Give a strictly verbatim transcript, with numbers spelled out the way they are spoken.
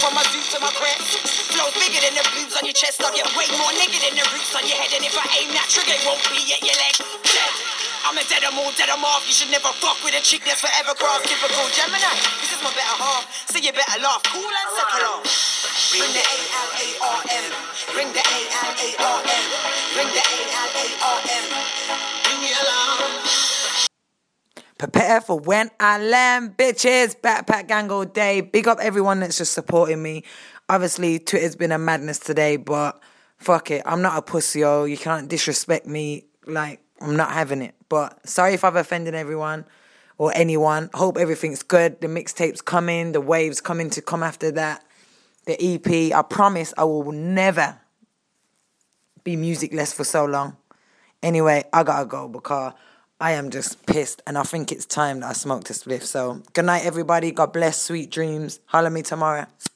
From my zoo to my crest, flows bigger than the blues on your chest. I get way more nigger than the roots on your head. And if I aim that trigger, it won't be at your leg. Dead. I'm a dead, I'm all dead, I'm off. You should never fuck with a chick that's forever cross. Typical Gemini, this is my better half. So you better laugh, cool and settle off. Bring the A L A R M. Bring the A L A R M. Bring the A L A R M. Bring it along. Prepare for when I land, bitches. Backpack gang all day. Big up everyone that's just supporting me. Obviously, Twitter's been a madness today, but fuck it. I'm not a pussy, yo. You can't disrespect me. Like, I'm not having it. But sorry if I've offended everyone or anyone. Hope everything's good. The mixtape's coming. The wave's coming to come after that. The E P. I promise I will never be musicless for so long. Anyway, I gotta go because I am just pissed, and I think it's time that I smoked a spliff. So, good night, everybody. God bless. Sweet dreams. Holler me tomorrow.